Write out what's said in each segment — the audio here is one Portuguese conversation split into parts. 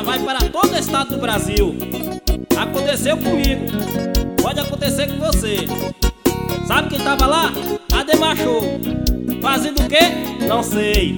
vai para todo o estado do Brasil. Aconteceu comigo, pode acontecer com você. Sabe quem tava lá? Ademar Show. Fazendo o quê? Não sei.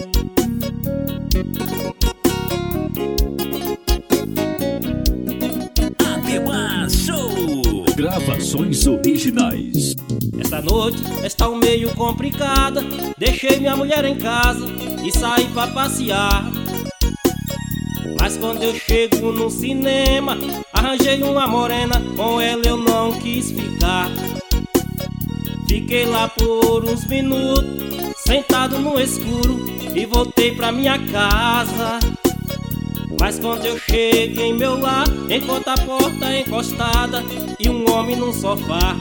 Ademar Show. Gravações originais. Esta noite está meio complicada. Deixei minha mulher em casa e saí pra passear. Mas quando eu chego no cinema, arranjei uma morena, com ela eu não quis ficar. Fiquei lá por uns minutos, sentado no escuro, e voltei pra minha casa. Mas quando eu chego em meu lar, encontro a porta encostada e um homem num sofá.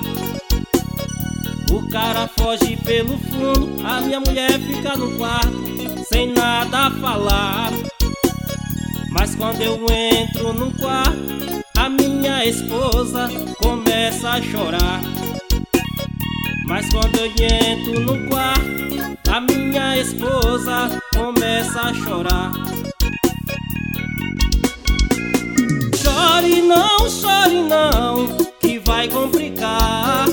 O cara foge pelo fundo, a minha mulher fica no quarto, sem nada a falar. Mas quando eu entro no quarto, a minha esposa começa a chorar. Mas quando eu entro no quarto, a minha esposa começa a chorar. Chore não, que vai complicar.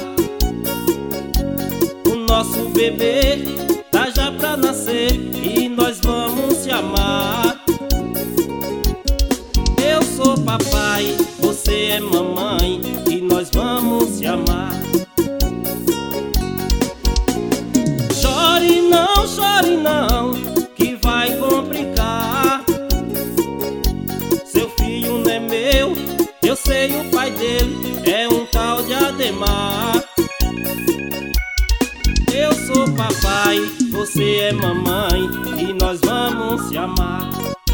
O nosso bebê tá já pra nascer e nós vamos se amar. Eu sou papai, você é mamãe e nós vamos se amar. Chore não, que vai complicar. Seu filho não é meu, eu sei o pai dele é um tal de Ademar. Eu sou papai, você é mamãe e nós vamos se amar.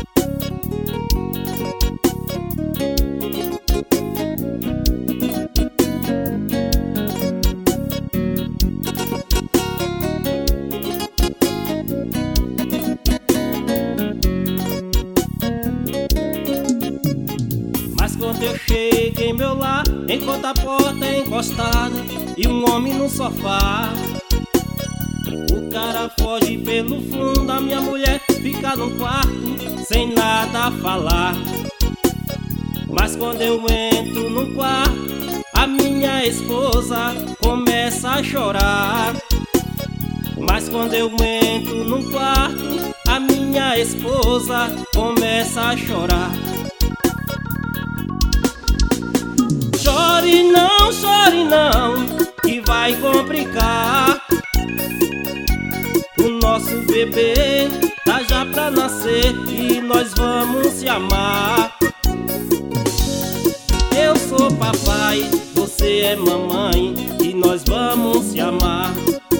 Mas quando eu chego em meu lar, encontro a porta encostada e um homem no sofá. O cara foge pelo fundo, a minha mulher fica no quarto, sem nada a falar. Mas quando eu entro no quarto, a minha esposa começa a chorar. Mas quando eu entro no quarto, a minha esposa começa a chorar. Chore não, que vai complicar. O nosso bebê tá já pra nascer e nós vamos se amar. Eu sou papai, você é mamãe e nós vamos se amar.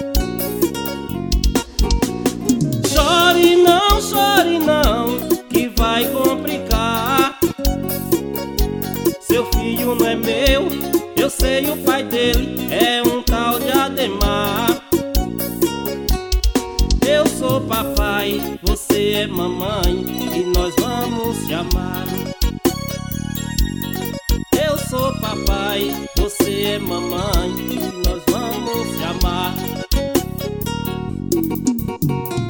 Chore não, que vai complicar. Seu filho não é meu, eu sei o pai dele é um tal de Ademar. Eu sou papai, você é mamãe e nós vamos se amar. Eu sou papai, você é mamãe e nós vamos se amar.